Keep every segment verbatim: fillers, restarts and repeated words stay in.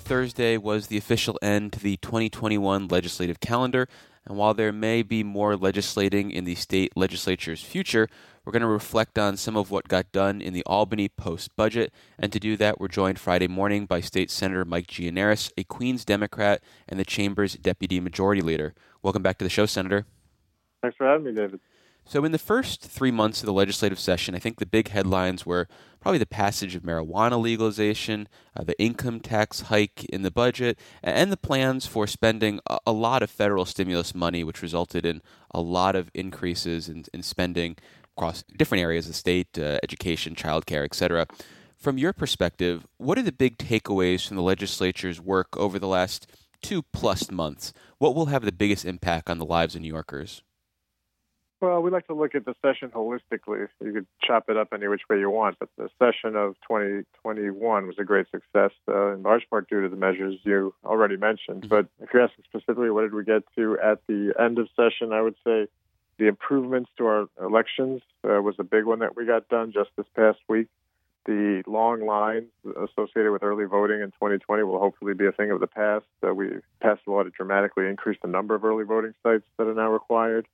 Thursday was the official end to the twenty twenty-one legislative calendar, and while there may be more legislating in the state legislature's future, we're going to reflect on some of what got done in the Albany post-budget, and to do that, we're joined Friday morning by State Senator Mike Gianaris, a Queens Democrat and the Chamber's Deputy Majority Leader. Welcome back to the show, Senator. Thanks for having me, David. So in the first three months of the legislative session, I think the big headlines were probably the passage of marijuana legalization, uh, the income tax hike in the budget, and the plans for spending a, a lot of federal stimulus money, which resulted in a lot of increases in, in spending across different areas of the state, uh, education, childcare, et cetera. From your perspective, what are the big takeaways from the legislature's work over the last two-plus months? What will have the biggest impact on the lives of New Yorkers? Well, we like to look at the session holistically. You could chop it up any which way you want, but the session of twenty twenty-one was a great success, uh, in large part due to the measures you already mentioned. Mm-hmm. But if you're asking specifically what did we get to at the end of session, I would say the improvements to our elections uh, was a big one that we got done just this past week. The long lines associated with early voting in twenty twenty will hopefully be a thing of the past. Uh, we passed a law to dramatically increase the number of early voting sites that are now required.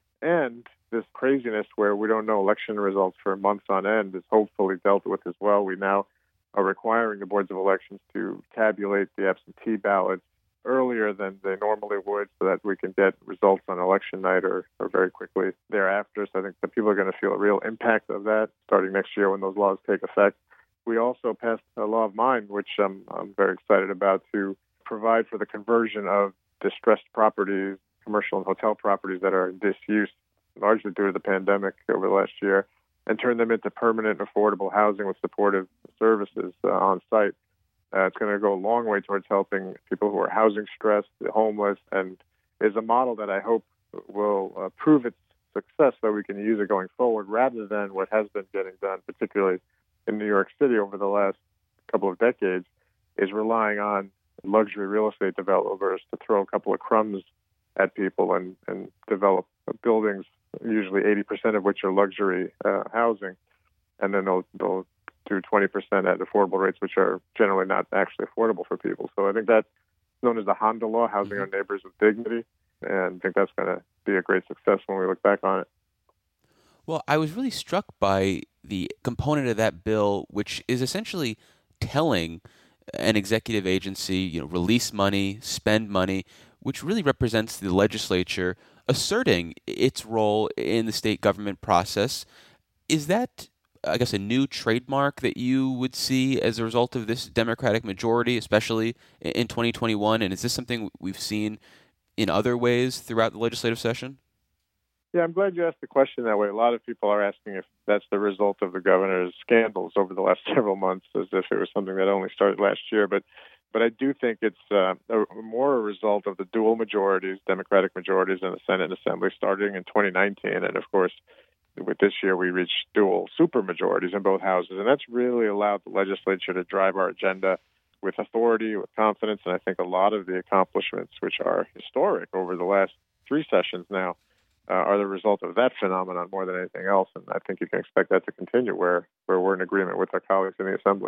And this craziness where we don't know election results for months on end is hopefully dealt with as well. We now are requiring the boards of elections to tabulate the absentee ballots earlier than they normally would so that we can get results on election night or, or very quickly thereafter. So I think that people are going to feel a real impact of that starting next year when those laws take effect. We also passed a law of mine, which I'm, I'm very excited about, to provide for the conversion of distressed properties, commercial and hotel properties that are in disuse, largely due to the pandemic over the last year, and turn them into permanent, affordable housing with supportive services uh, on site. Uh, it's going to go a long way towards helping people who are housing stressed, the homeless, and is a model that I hope will uh, prove its success so we can use it going forward rather than what has been getting done, particularly in New York City over the last couple of decades, is relying on luxury real estate developers to throw a couple of crumbs at people and, and develop buildings, usually eighty percent of which are luxury uh, housing, and then they'll, they'll do twenty percent at affordable rates, which are generally not actually affordable for people. So I think that's known as the Honda Law, housing our neighbors with dignity, and I think that's going to be a great success when we look back on it. Well, I was really struck by the component of that bill, which is essentially telling an executive agency, you know, release money, spend money, which really represents the legislature asserting its role in the state government process. Is that, I guess, a new trademark that you would see as a result of this Democratic majority, especially in twenty twenty-one? And is this something we've seen in other ways throughout the legislative session? Yeah, I'm glad you asked the question that way. A lot of people are asking if that's the result of the governor's scandals over the last several months, as if it was something that only started last year. But But I do think it's uh, a, more a result of the dual majorities, Democratic majorities in the Senate and Assembly starting in twenty nineteen. And, of course, with this year, we reached dual supermajorities in both houses. And that's really allowed the legislature to drive our agenda with authority, with confidence. And I think a lot of the accomplishments, which are historic over the last three sessions now, uh, are the result of that phenomenon more than anything else. And I think you can expect that to continue where, where we're in agreement with our colleagues in the Assembly.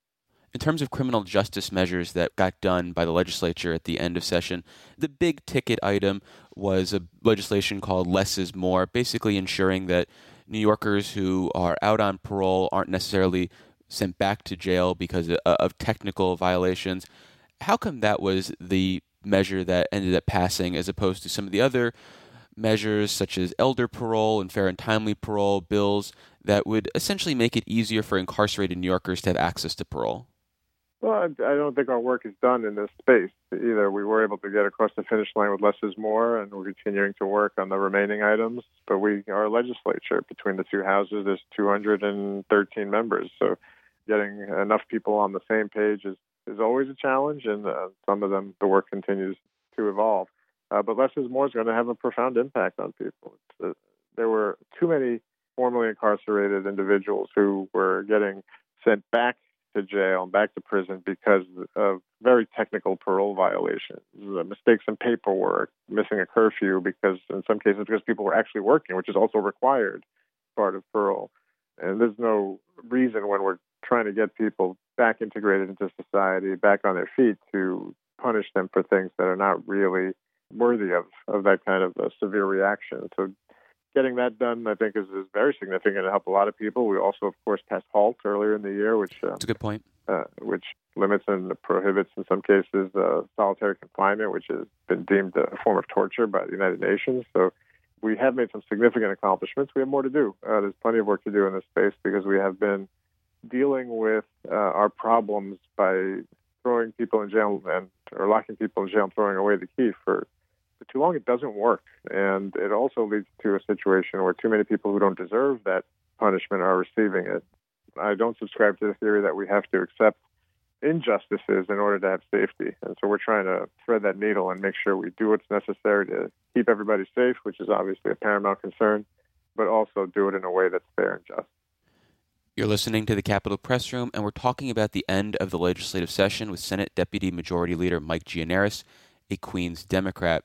In terms of criminal justice measures that got done by the legislature at the end of session, the big ticket item was a legislation called Less is More, basically ensuring that New Yorkers who are out on parole aren't necessarily sent back to jail because of technical violations. How come that was the measure that ended up passing as opposed to some of the other measures such as elder parole and fair and timely parole bills that would essentially make it easier for incarcerated New Yorkers to have access to parole? Well, I I don't think our work is done in this space. Either we were able to get across the finish line with less is more, and we're continuing to work on the remaining items. But we, our legislature, between the two houses, there's two hundred thirteen members. So getting enough people on the same page is, is always a challenge, and uh, some of them, the work continues to evolve. Uh, but less is more is going to have a profound impact on people. Uh, there were too many formerly incarcerated individuals who were getting sent back to jail and back to prison because of very technical parole violations, mistakes in paperwork, missing a curfew because, in some cases, because people were actually working, which is also required part of parole. And there's no reason when we're trying to get people back integrated into society, back on their feet, to punish them for things that are not really worthy of, of that kind of a severe reaction. So getting that done, I think, is, is very significant to help a lot of people. We also, of course, passed HALT earlier in the year, which uh, That's a good point. Uh, which limits and prohibits, in some cases, uh, solitary confinement, which has been deemed a form of torture by the United Nations. So we have made some significant accomplishments. We have more to do. Uh, there's plenty of work to do in this space because we have been dealing with uh, our problems by throwing people in jail and or locking people in jail and throwing away the key for, for too long. It doesn't work. And it also leads to a situation where too many people who don't deserve that punishment are receiving it. I don't subscribe to the theory that we have to accept injustices in order to have safety. And so we're trying to thread that needle and make sure we do what's necessary to keep everybody safe, which is obviously a paramount concern, but also do it in a way that's fair and just. You're listening to the Capitol Press Room, and we're talking about the end of the legislative session with Senate Deputy Majority Leader Mike Gianaris, a Queens Democrat.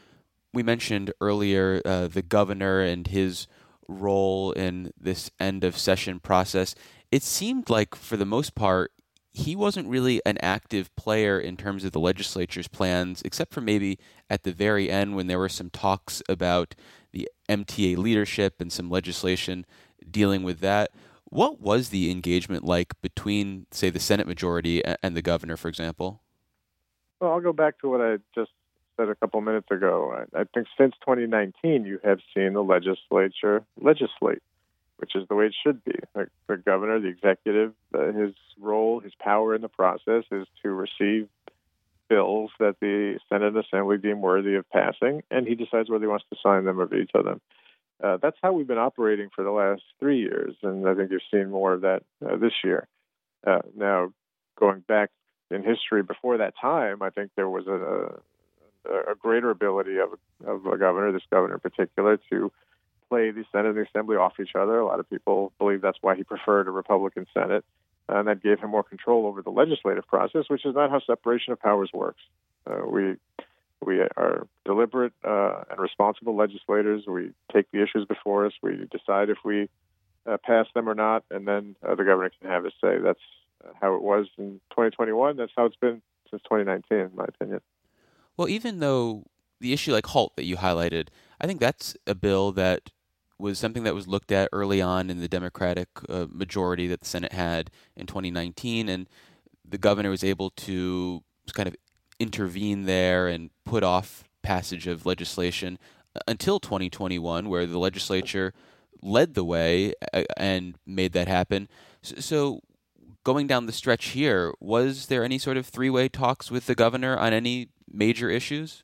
We mentioned earlier uh, the governor and his role in this end of session process. It seemed like, for the most part, he wasn't really an active player in terms of the legislature's plans, except for maybe at the very end when there were some talks about the M T A leadership and some legislation dealing with that. What was the engagement like between, say, the Senate majority and the governor, for example? Well, I'll go back to what I just said a couple minutes ago. I, I think since twenty nineteen, you have seen the legislature legislate, which is the way it should be. Like the governor, the executive, uh, his role, his power in the process is to receive bills that the Senate and Assembly deem worthy of passing, and he decides whether he wants to sign them or veto them. Uh, that's how we've been operating for the last three years, and I think you've seen more of that uh, this year. Uh, now, going back in history before that time, I think there was a, a, a greater ability of, of a governor, this governor in particular, to play the Senate and the Assembly off each other. A lot of people believe that's why he preferred a Republican Senate, and that gave him more control over the legislative process, which is not how separation of powers works. Uh, we we are deliberate uh, and responsible legislators. We take the issues before us. We decide if we uh, pass them or not, and then uh, the governor can have his say. That's how it was in twenty twenty-one. That's how it's been since twenty nineteen, in my opinion. Well, even though the issue like HALT that you highlighted, I think that's a bill that was something that was looked at early on in the Democratic uh, majority that the Senate had in twenty nineteen, and the governor was able to kind of intervene there and put off passage of legislation until twenty twenty-one, where the legislature led the way and made that happen. So going down the stretch here, was there any sort of three-way talks with the governor on any major issues?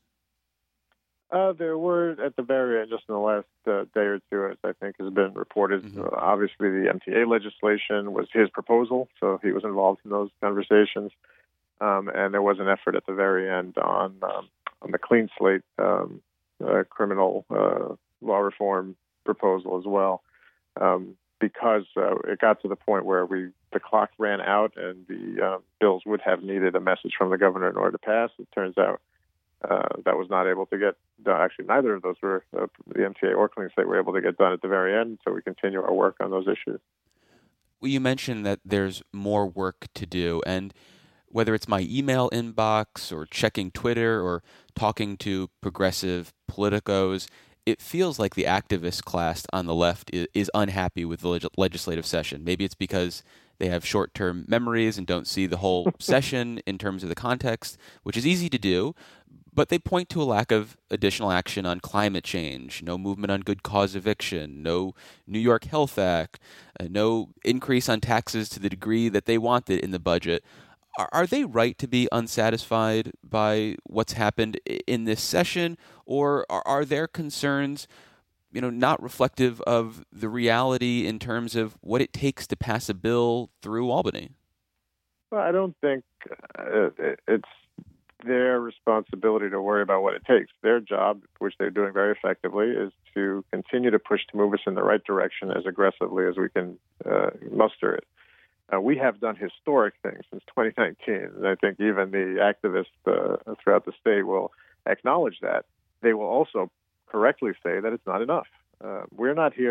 Uh, there were at the very end, just in the last uh, day or two, as I think has been reported. Mm-hmm. Uh, obviously, the M T A legislation was his proposal, so he was involved in those conversations. Um, and there was an effort at the very end on um, on the clean slate um, uh, criminal uh, law reform proposal as well, um, because uh, it got to the point where we the clock ran out and the uh, bills would have needed a message from the governor in order to pass. It turns out uh, that was not able to get done. Actually, neither of those were, uh, the M T A or clean slate, were able to get done at the very end, so we continue our work on those issues. Well, you mentioned that there's more work to do, and whether it's my email inbox or checking Twitter or talking to progressive politicos, it feels like the activist class on the left is, is unhappy with the leg- legislative session. Maybe it's because they have short-term memories and don't see the whole session in terms of the context, which is easy to do, but they point to a lack of additional action on climate change, no movement on good cause eviction, no New York Health Act, uh, no increase on taxes to the degree that they wanted in the budget. Are, are they right to be unsatisfied by what's happened in this session, or are, are their concerns, you know, not reflective of the reality in terms of what it takes to pass a bill through Albany? Well, I don't think uh, it's their responsibility to worry about what it takes. Their job, which they're doing very effectively, is to continue to push to move us in the right direction as aggressively as we can uh, muster it. Uh, we have done historic things since twenty nineteen, and I think even the activists uh, throughout the state will acknowledge that. They will also correctly say that it's not enough. Uh, we're not here to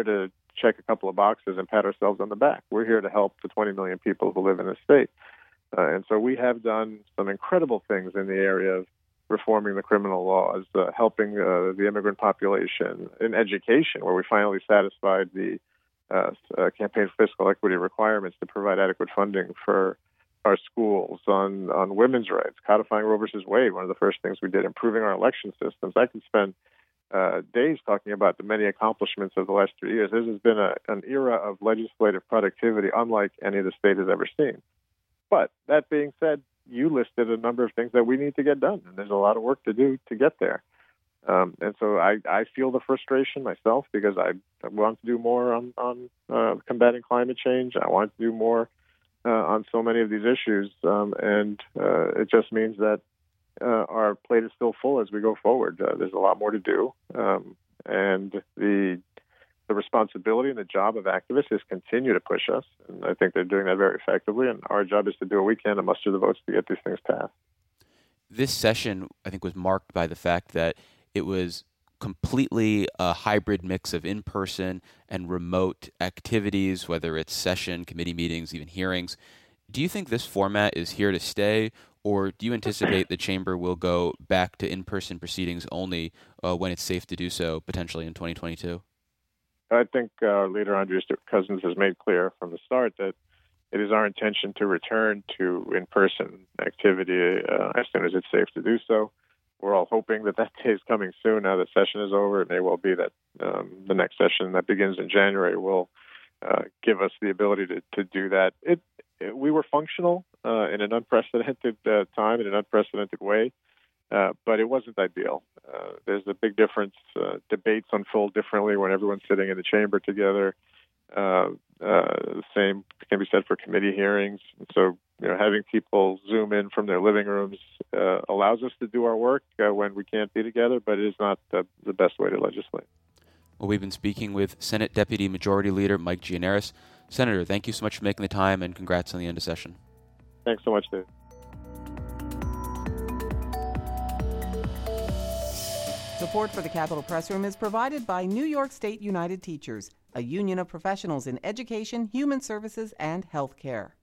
check a couple of boxes and pat ourselves on the back. We're here to help the twenty million people who live in this state. Uh, and so we have done some incredible things in the area of reforming the criminal laws, uh, helping uh, the immigrant population in education, where we finally satisfied the uh, uh, Campaign for Fiscal Equity requirements to provide adequate funding for our schools, on, on women's rights, codifying Roe versus Wade, one of the first things we did, improving our election systems. I could spend uh, days talking about the many accomplishments of the last three years. This has been a, an era of legislative productivity unlike any the state has ever seen. But that being said, you listed a number of things that we need to get done, and there's a lot of work to do to get there. Um, and so I, I feel the frustration myself because I, I want to do more on, on uh, combating climate change. I want to do more uh, on so many of these issues, um, and uh, it just means that uh, our plate is still full as we go forward. Uh, there's a lot more to do, um, and the the responsibility and the job of activists is continue to push us, and I think they're doing that very effectively, and our job is to do what we can to muster the votes to get these things passed. This session, I think, was marked by the fact that it was completely a hybrid mix of in-person and remote activities, whether it's session, committee meetings, even hearings. Do you think this format is here to stay, or do you anticipate the chamber will go back to in-person proceedings only uh, when it's safe to do so, potentially in twenty twenty-two? I think uh, Leader Andrea Cousins has made clear from the start that it is our intention to return to in-person activity uh, as soon as it's safe to do so. We're all hoping that that day is coming soon. Now the session is over. It may well be that um, the next session that begins in January will uh, give us the ability to, to do that. It, it, we were functional uh, in an unprecedented uh, time, in an unprecedented way. Uh, but it wasn't ideal. Uh, there's a big difference. Uh, debates unfold differently when everyone's sitting in the chamber together. Uh, uh, the same can be said for committee hearings. So, you know, having people Zoom in from their living rooms uh, allows us to do our work uh, when we can't be together, but it is not the, the best way to legislate. Well, we've been speaking with Senate Deputy Majority Leader Mike Gianaris. Senator, thank you so much for making the time, and congrats on the end of session. Thanks so much, Dave. Support for the Capitol Press Room is provided by New York State United Teachers, a union of professionals in education, human services, and healthcare.